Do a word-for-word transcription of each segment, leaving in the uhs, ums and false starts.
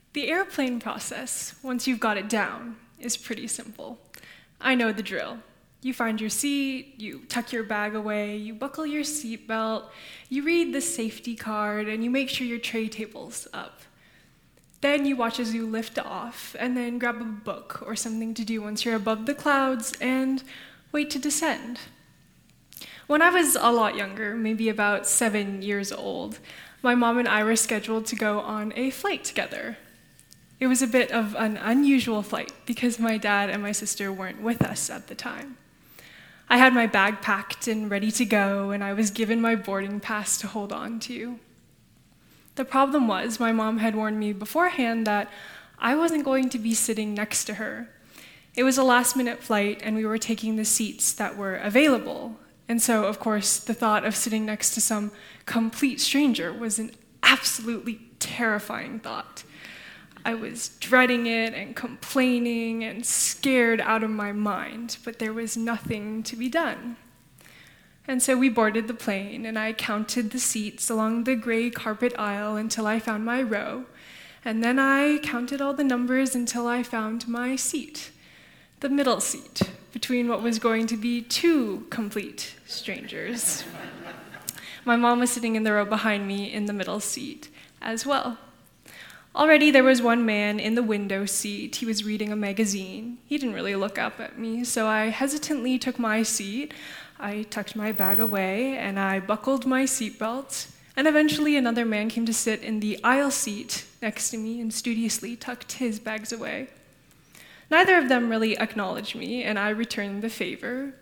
The airplane process, once you've got it down, is pretty simple. I know the drill. You find your seat, you tuck your bag away, you buckle your seatbelt, you read the safety card, and you make sure your tray table's up. Then you watch as you lift off, and then grab a book or something to do once you're above the clouds, and wait to descend. When I was a lot younger, maybe about seven years old, my mom and I were scheduled to go on a flight together. It was a bit of an unusual flight because my dad and my sister weren't with us at the time. I had my bag packed and ready to go, and I was given my boarding pass to hold on to. The problem was, my mom had warned me beforehand that I wasn't going to be sitting next to her. It was a last-minute flight, and we were taking the seats that were available. And so, of course, the thought of sitting next to some complete stranger was an absolutely terrifying thought. I was dreading it and complaining and scared out of my mind, but there was nothing to be done. And so we boarded the plane, and I counted the seats along the gray carpet aisle until I found my row, and then I counted all the numbers until I found my seat, the middle seat, between what was going to be two complete strangers. My mom was sitting in the row behind me in the middle seat as well. Already there was one man in the window seat. He was reading a magazine. He didn't really look up at me, so I hesitantly took my seat. I tucked my bag away, and I buckled my seatbelt, and eventually another man came to sit in the aisle seat next to me and studiously tucked his bags away. Neither of them really acknowledged me, and I returned the favor.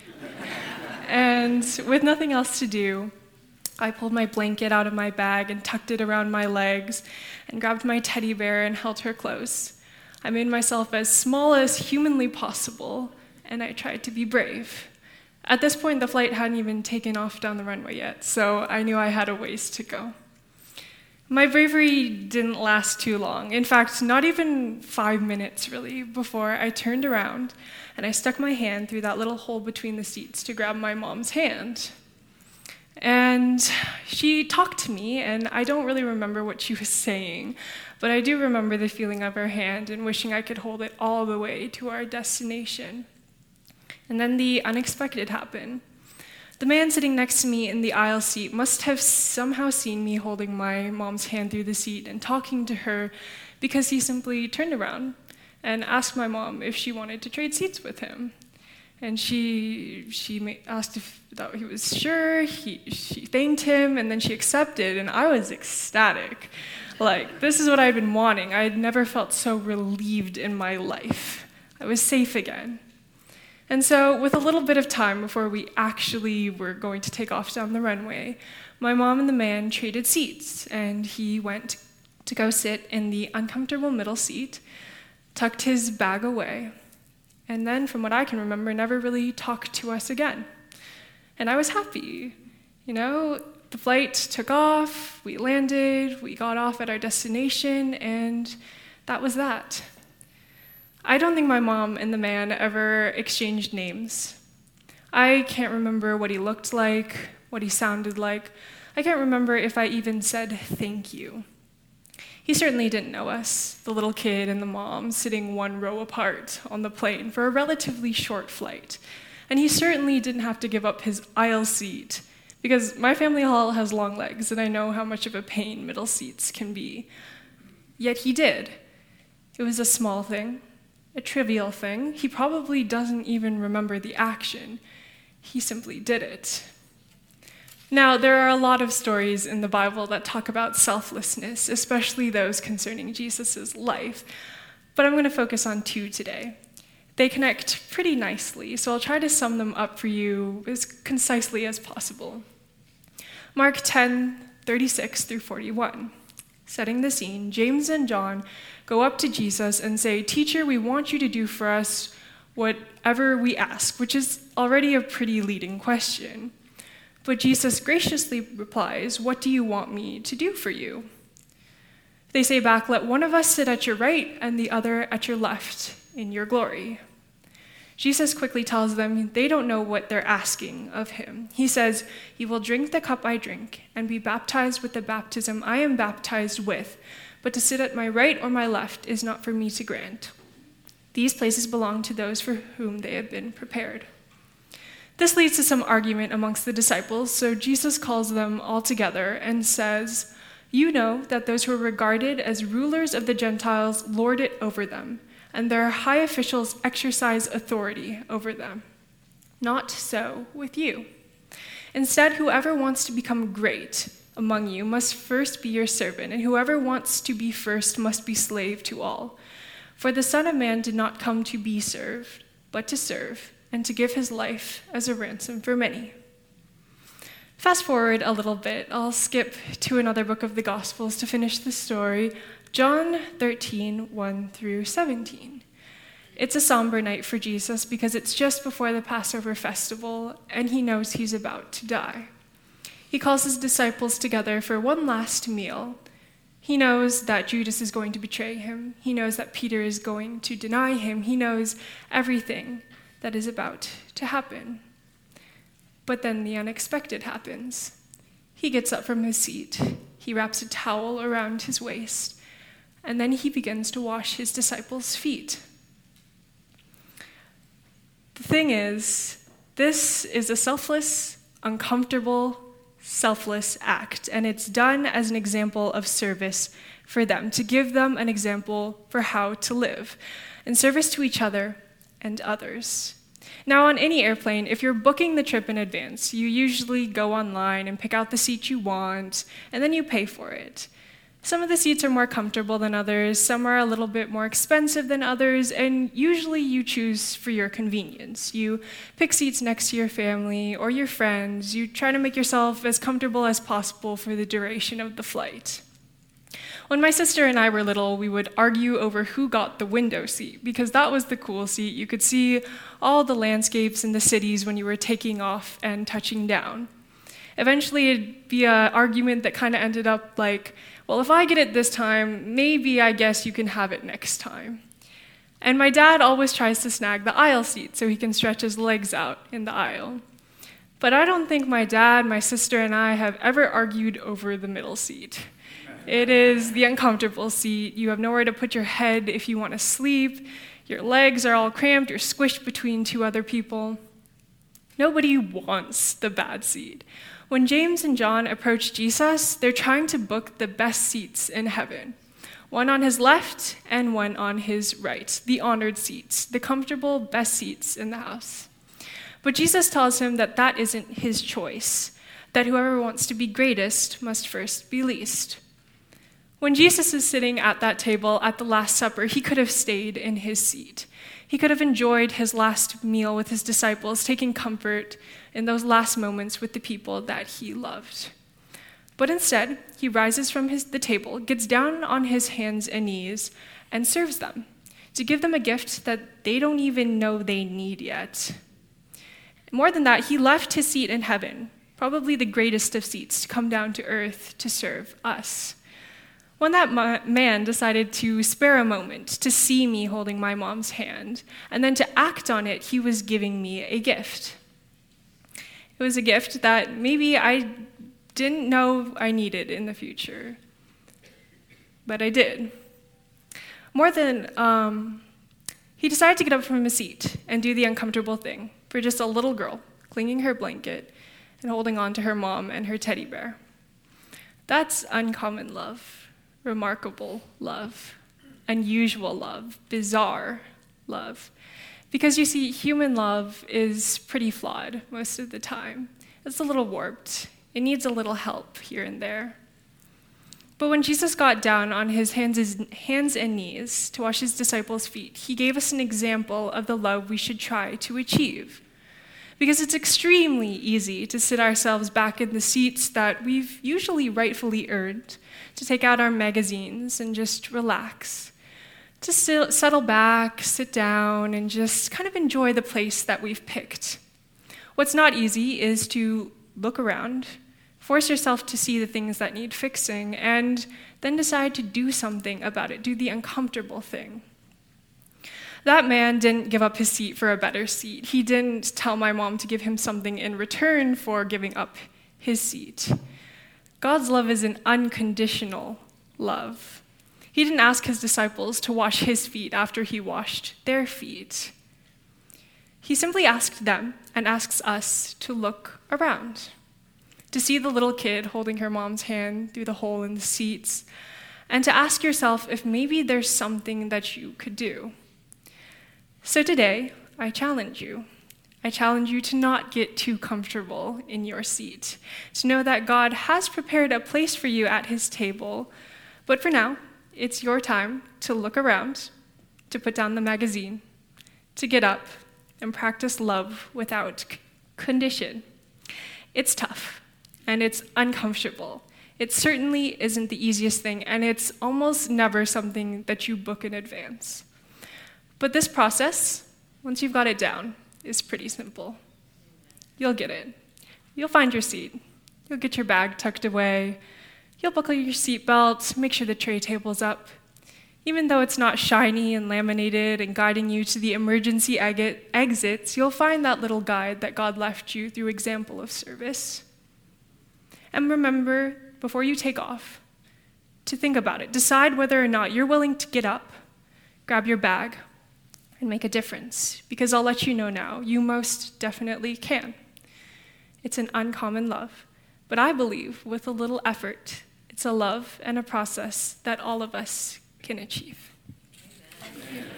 And with nothing else to do, I pulled my blanket out of my bag and tucked it around my legs and grabbed my teddy bear and held her close. I made myself as small as humanly possible, and I tried to be brave. At this point, the flight hadn't even taken off down the runway yet, so I knew I had a ways to go. My bravery didn't last too long. In fact, not even five minutes, really, before I turned around and I stuck my hand through that little hole between the seats to grab my mom's hand. And she talked to me, and I don't really remember what she was saying, but I do remember the feeling of her hand and wishing I could hold it all the way to our destination. And then the unexpected happened. The man sitting next to me in the aisle seat must have somehow seen me holding my mom's hand through the seat and talking to her, because he simply turned around and asked my mom if she wanted to trade seats with him. And she she asked if that he was sure, he, she thanked him, and then she accepted, and I was ecstatic. Like, this is what I'd been wanting. I had never felt so relieved in my life. I was safe again. And so, with a little bit of time before we actually were going to take off down the runway, my mom and the man traded seats, and he went to go sit in the uncomfortable middle seat, tucked his bag away, and then, from what I can remember, never really talked to us again. And I was happy. You know, the flight took off, we landed, we got off at our destination, and that was that. I don't think my mom and the man ever exchanged names. I can't remember what he looked like, what he sounded like. I can't remember if I even said thank you. He certainly didn't know us, the little kid and the mom sitting one row apart on the plane for a relatively short flight. And he certainly didn't have to give up his aisle seat, because my family hall has long legs, and I know how much of a pain middle seats can be. Yet he did. It was a small thing, a trivial thing. He probably doesn't even remember the action. He simply did it. Now, there are a lot of stories in the Bible that talk about selflessness, especially those concerning Jesus' life, but I'm going to focus on two today. They connect pretty nicely, so I'll try to sum them up for you as concisely as possible. Mark ten, thirty-six through forty-one. Setting the scene, James and John go up to Jesus and say, "Teacher, we want you to do for us whatever we ask," which is already a pretty leading question. But Jesus graciously replies, "What do you want me to do for you?" They say back, "Let one of us sit at your right and the other at your left in your glory." Jesus quickly tells them they don't know what they're asking of him. He says, "You will drink the cup I drink and be baptized with the baptism I am baptized with, but to sit at my right or my left is not for me to grant. These places belong to those for whom they have been prepared." This leads to some argument amongst the disciples, so Jesus calls them all together and says, "You know that those who are regarded as rulers of the Gentiles lord it over them, and their high officials exercise authority over them. Not so with you. Instead, whoever wants to become great among you must first be your servant, and whoever wants to be first must be slave to all. For the Son of Man did not come to be served, but to serve, and to give his life as a ransom for many." Fast forward a little bit, I'll skip to another book of the Gospels to finish the story, John thirteen, one through seventeen. It's a somber night for Jesus because it's just before the Passover festival, and he knows he's about to die. He calls his disciples together for one last meal. He knows that Judas is going to betray him. He knows that Peter is going to deny him. He knows everything that is about to happen. But then the unexpected happens. He gets up from his seat. He wraps a towel around his waist, and then he begins to wash his disciples' feet. The thing is, this is a selfless, uncomfortable, selfless act, and it's done as an example of service for them, to give them an example for how to live, in service to each other and others. Now, on any airplane, if you're booking the trip in advance, you usually go online and pick out the seat you want, and then you pay for it. Some of the seats are more comfortable than others, some are a little bit more expensive than others, and usually you choose for your convenience. You pick seats next to your family or your friends. You try to make yourself as comfortable as possible for the duration of the flight. When my sister and I were little, we would argue over who got the window seat, because that was the cool seat. You could see all the landscapes in the cities when you were taking off and touching down. Eventually, it'd be an argument that kind of ended up like, well, if I get it this time, maybe I guess you can have it next time. And my dad always tries to snag the aisle seat so he can stretch his legs out in the aisle. But I don't think my dad, my sister, and I have ever argued over the middle seat. It is the uncomfortable seat. You have nowhere to put your head if you want to sleep. Your legs are all cramped. You're squished between two other people. Nobody wants the bad seat. When James and John approach Jesus, they're trying to book the best seats in heaven. One on his left and one on his right, the honored seats, the comfortable best seats in the house. But Jesus tells him that that isn't his choice, that whoever wants to be greatest must first be least. When Jesus is sitting at that table at the Last Supper, he could have stayed in his seat. He could have enjoyed his last meal with his disciples, taking comfort in those last moments with the people that he loved. But instead, he rises from his, the table, gets down on his hands and knees, and serves them, to give them a gift that they don't even know they need yet. More than that, he left his seat in heaven, probably the greatest of seats, to come down to earth to serve us. When that man decided to spare a moment to see me holding my mom's hand, and then to act on it, he was giving me a gift. It was a gift that maybe I didn't know I needed in the future, but I did. More than, um, he decided to get up from his seat and do the uncomfortable thing for just a little girl, clinging her blanket and holding on to her mom and her teddy bear. That's uncommon love. Remarkable love, unusual love, bizarre love. Because you see, human love is pretty flawed most of the time. It's a little warped. It needs a little help here and there. But when Jesus got down on his hands, hands and knees to wash his disciples' feet, he gave us an example of the love we should try to achieve. Because it's extremely easy to sit ourselves back in the seats that we've usually rightfully earned, to take out our magazines and just relax, to sit, settle back, sit down, and just kind of enjoy the place that we've picked. What's not easy is to look around, force yourself to see the things that need fixing, and then decide to do something about it, do the uncomfortable thing. That man didn't give up his seat for a better seat. He didn't tell my mom to give him something in return for giving up his seat. God's love is an unconditional love. He didn't ask his disciples to wash his feet after he washed their feet. He simply asked them and asks us to look around, to see the little kid holding her mom's hand through the hole in the seats, and to ask yourself if maybe there's something that you could do. So today, I challenge you. I challenge you to not get too comfortable in your seat, to know that God has prepared a place for you at his table, but for now, it's your time to look around, to put down the magazine, to get up and practice love without c- condition. It's tough, and it's uncomfortable. It certainly isn't the easiest thing, and it's almost never something that you book in advance. But this process, once you've got it down, is pretty simple. You'll get it. You'll find your seat. You'll get your bag tucked away. You'll buckle your seatbelt, make sure the tray table's up. Even though it's not shiny and laminated and guiding you to the emergency exit, exits, you'll find that little guide that God left you through example of service. And remember, before you take off, to think about it. Decide whether or not you're willing to get up, grab your bag, and make a difference. Because I'll let you know now, you most definitely can. It's an uncommon love. But I believe with a little effort, it's a love and a process that all of us can achieve. Amen.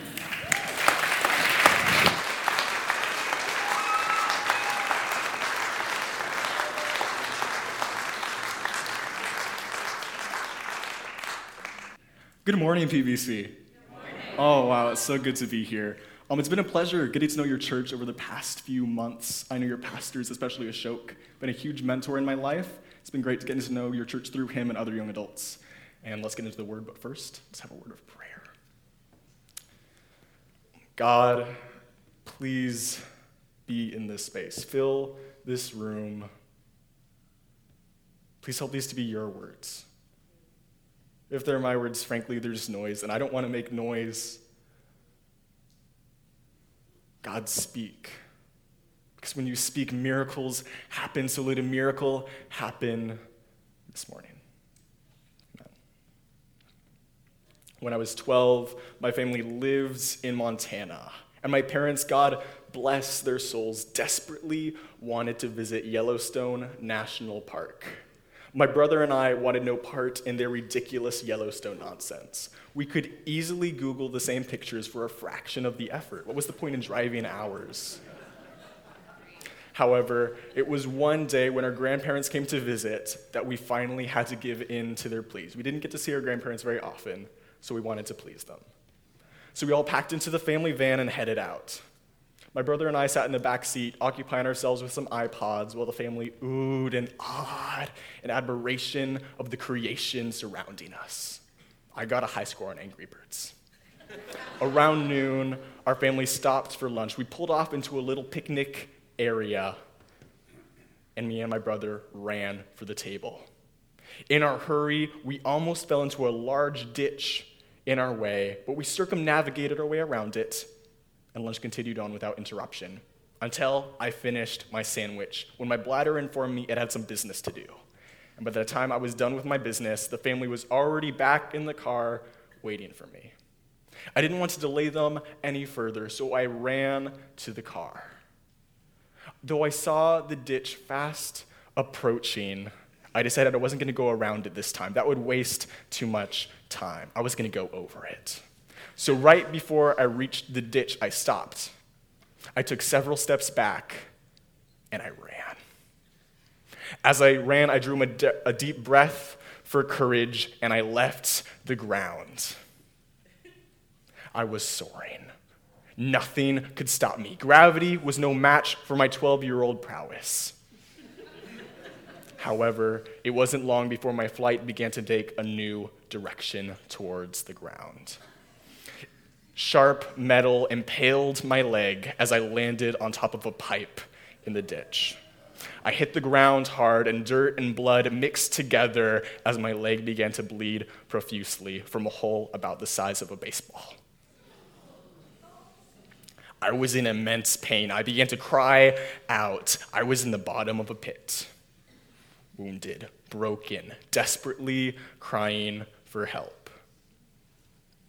Good morning, P B C. Good morning. Oh, wow, it's so good to be here. Um, it's been a pleasure getting to know your church over the past few months. I know your pastors, especially Ashok, been a huge mentor in my life. It's been great getting to know your church through him and other young adults. And let's get into the word, but first, let's have a word of prayer. God, please be in this space. Fill this room. Please help these to be your words. If they're my words, frankly, they're just noise, and I don't want to make noise. God, speak. Because when you speak, miracles happen, so let a miracle happen this morning. Amen. When I was twelve, my family lives in Montana, and my parents, God bless their souls, desperately wanted to visit Yellowstone National Park. My brother and I wanted no part in their ridiculous Yellowstone nonsense. We could easily Google the same pictures for a fraction of the effort. What was the point in driving hours? However, it was one day when our grandparents came to visit that we finally had to give in to their pleas. We didn't get to see our grandparents very often, so we wanted to please them. So we all packed into the family van and headed out. My brother and I sat in the back seat, occupying ourselves with some iPods while the family oohed and awed in admiration of the creation surrounding us. I got a high score on Angry Birds. Around noon, our family stopped for lunch. We pulled off into a little picnic area, and me and my brother ran for the table. In our hurry, we almost fell into a large ditch in our way, but we circumnavigated our way around it, and lunch continued on without interruption until I finished my sandwich, when my bladder informed me it had some business to do. And by the time I was done with my business, the family was already back in the car waiting for me. I didn't want to delay them any further, so I ran to the car. Though I saw the ditch fast approaching, I decided I wasn't going to go around it this time. That would waste too much time. I was going to go over it. So right before I reached the ditch, I stopped. I took several steps back, and I ran. As I ran, I drew a, de- a deep breath for courage, and I left the ground. I was soaring. Nothing could stop me. Gravity was no match for my twelve-year-old prowess. However, it wasn't long before my flight began to take a new direction towards the ground. Sharp metal impaled my leg as I landed on top of a pipe in the ditch. I hit the ground hard, and dirt and blood mixed together as my leg began to bleed profusely from a hole about the size of a baseball. I was in immense pain. I began to cry out. I was in the bottom of a pit, wounded, broken, desperately crying for help.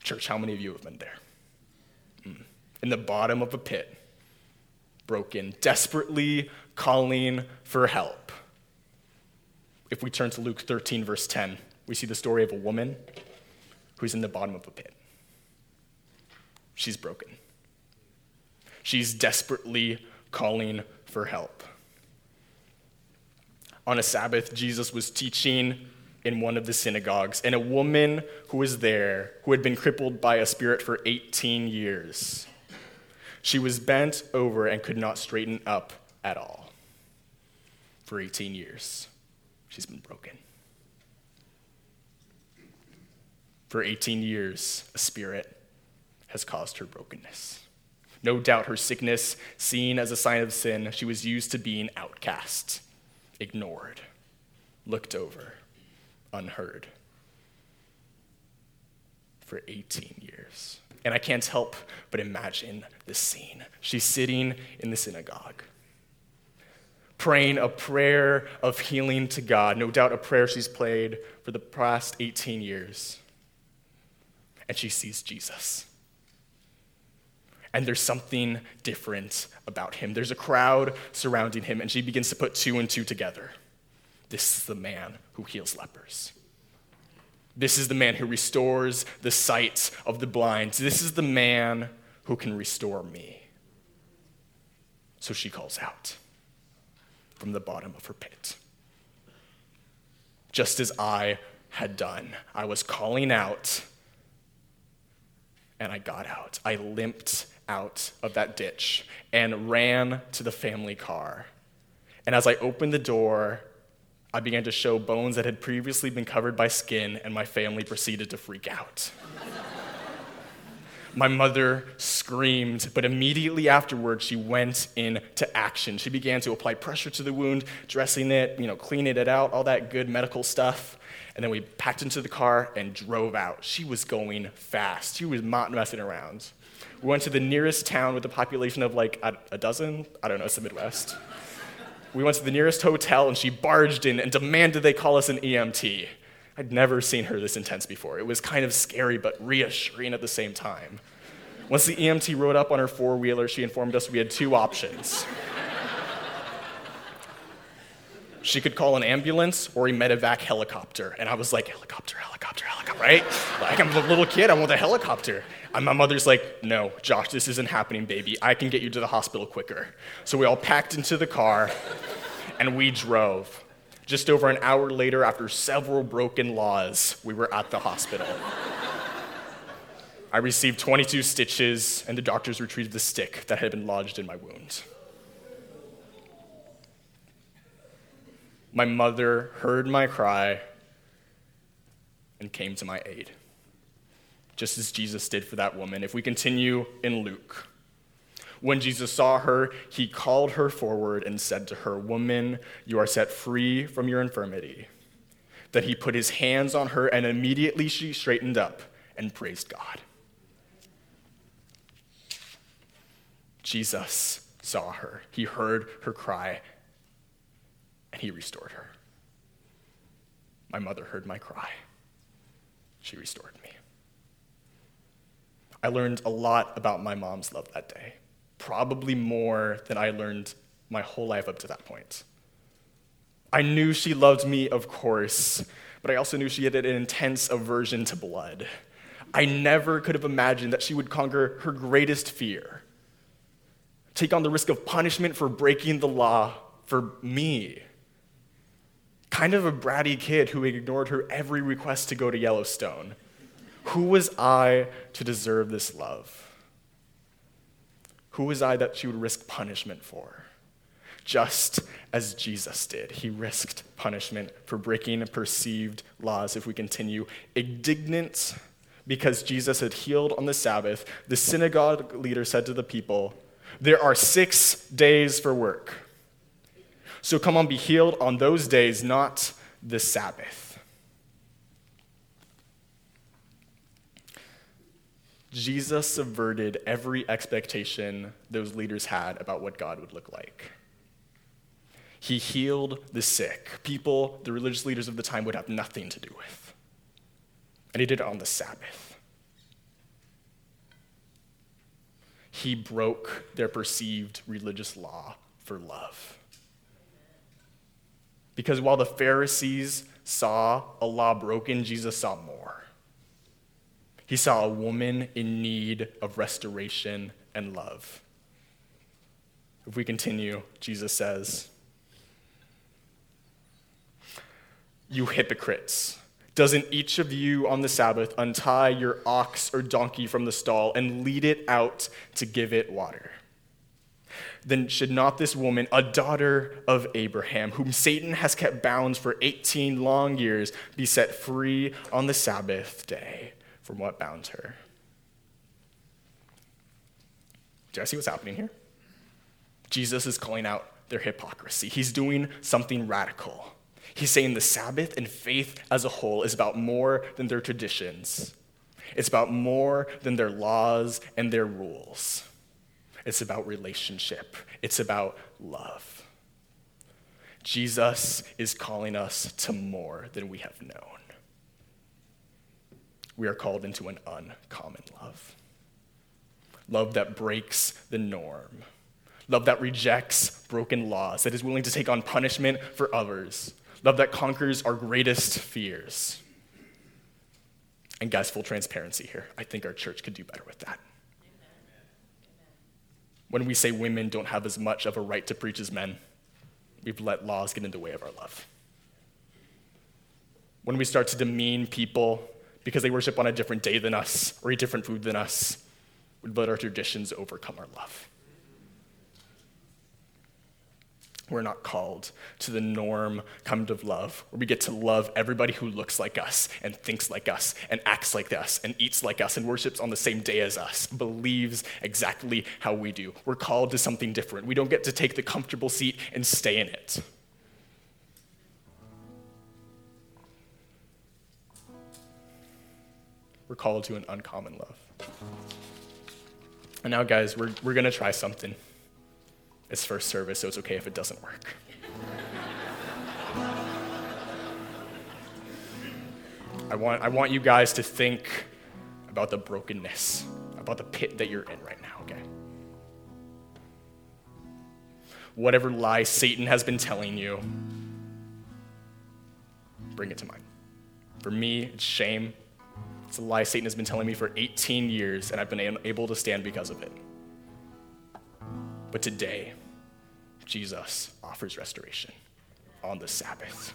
Church, how many of you have been there? Mm. In the bottom of a pit, broken, desperately calling for help. If we turn to Luke thirteen, verse ten, we see the story of a woman who's in the bottom of a pit. She's broken. She's desperately calling for help. On a Sabbath, Jesus was teaching in one of the synagogues, and a woman who was there, who had been crippled by a spirit for eighteen years, she was bent over and could not straighten up at all. For eighteen years, she's been broken. For eighteen years, a spirit has caused her brokenness. No doubt her sickness, seen as a sign of sin, she was used to being outcast, ignored, looked over, unheard. For eighteen years. And I can't help but imagine this scene. She's sitting in the synagogue, praying a prayer of healing to God, no doubt a prayer she's prayed for the past eighteen years. And she sees Jesus. And there's something different about him. There's a crowd surrounding him, and she begins to put two and two together. This is the man who heals lepers. This is the man who restores the sight of the blind. This is the man who can restore me. So she calls out from the bottom of her pit. Just as I had done, I was calling out, and I got out. I limped out of that ditch and ran to the family car. And as I opened the door, I began to show bones that had previously been covered by skin, and my family proceeded to freak out. My mother screamed, but immediately afterward, she went into action. She began to apply pressure to the wound, dressing it, you know, cleaning it out, all that good medical stuff. And then we packed into the car and drove out. She was going fast. She was not messing around. We went to the nearest town with a population of like a, a dozen. I don't know, it's the Midwest. We went to the nearest hotel, and she barged in and demanded they call us an E M T. I'd never seen her this intense before. It was kind of scary but reassuring at the same time. Once the E M T rode up on her four-wheeler, she informed us we had two options. She could call an ambulance or a medevac helicopter. And I was like, helicopter, helicopter, helicopter, right? Like, I'm a little kid, I want a helicopter. And my mother's like, no, Josh, this isn't happening, baby. I can get you to the hospital quicker. So we all packed into the car, and we drove. Just over an hour later, after several broken laws, we were at the hospital. I received twenty-two stitches, and the doctors retrieved the stick that had been lodged in my wound. My mother heard my cry and came to my aid, just as Jesus did for that woman. If we continue in Luke, when Jesus saw her, he called her forward and said to her, "Woman, you are set free from your infirmity." Then he put his hands on her, and immediately she straightened up and praised God. Jesus saw her. He heard her cry, and he restored her. My mother heard my cry. She restored me. I learned a lot about my mom's love that day, probably more than I learned my whole life up to that point. I knew she loved me, of course, but I also knew she had an intense aversion to blood. I never could have imagined that she would conquer her greatest fear, take on the risk of punishment for breaking the law for me. Kind of a bratty kid who ignored her every request to go to Yellowstone. Who was I to deserve this love? Who was I that she would risk punishment for? Just as Jesus did. He risked punishment for breaking perceived laws. If we continue, indignant because Jesus had healed on the Sabbath, the synagogue leader said to the people, "There are six days for work. So come on, be healed on those days, not the Sabbath." Jesus subverted every expectation those leaders had about what God would look like. He healed the sick, people the religious leaders of the time would have nothing to do with. And he did it on the Sabbath. he broke their perceived religious law for love. Because while the Pharisees saw a law broken, Jesus saw more. He saw a woman in need of restoration and love. If we continue, Jesus says, "You hypocrites, doesn't each of you on the Sabbath untie your ox or donkey from the stall and lead it out to give it water? Then should not this woman, a daughter of Abraham, whom Satan has kept bound for eighteen long years, be set free on the Sabbath day from what bound her?" Do you guys see what's happening here? Jesus is calling out their hypocrisy. He's doing something radical. He's saying the Sabbath and faith as a whole is about more than their traditions. It's about more than their laws and their rules. It's about relationship. It's about love. Jesus is calling us to more than we have known. We are called into an uncommon love. Love that breaks the norm. Love that rejects broken laws, that is willing to take on punishment for others. Love that conquers our greatest fears. And guys, full transparency here. I think our church could do better with that. When we say women don't have as much of a right to preach as men, we've let laws get in the way of our love. When we start to demean people because they worship on a different day than us or eat different food than us, we've let our traditions overcome our love. We're not called to the norm kind of love where we get to love everybody who looks like us and thinks like us and acts like us and eats like us and worships on the same day as us, believes exactly how we do. We're called to something different. We don't get to take the comfortable seat and stay in it. We're called to an uncommon love. And now, guys, we're, we're going to try something. It's first service, so it's okay if it doesn't work. I want, I want you guys to think about the brokenness, about the pit that you're in right now, okay? Whatever lie Satan has been telling you, bring it to mind. For me, it's shame. It's a lie Satan has been telling me for eighteen years, and I've been able to stand because of it. But today, Jesus offers restoration on the Sabbath,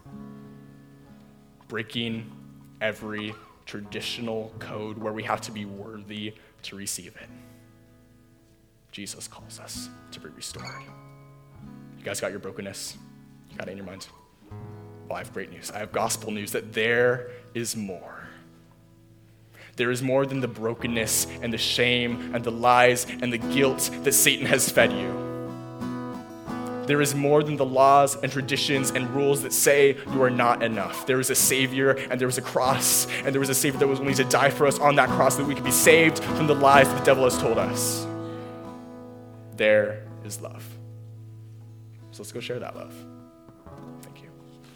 breaking every traditional code where we have to be worthy to receive it. Jesus calls us to be restored. You guys got your brokenness? You got it in your mind? Well, I have great news. I have gospel news that there is more. There is more than the brokenness and the shame and the lies and the guilt that Satan has fed you. There is more than the laws and traditions and rules that say you are not enough. There is a Savior, and there was a cross, and there was a Savior that was willing to die for us on that cross so that we could be saved from the lies that the devil has told us. There is love. So let's go share that love.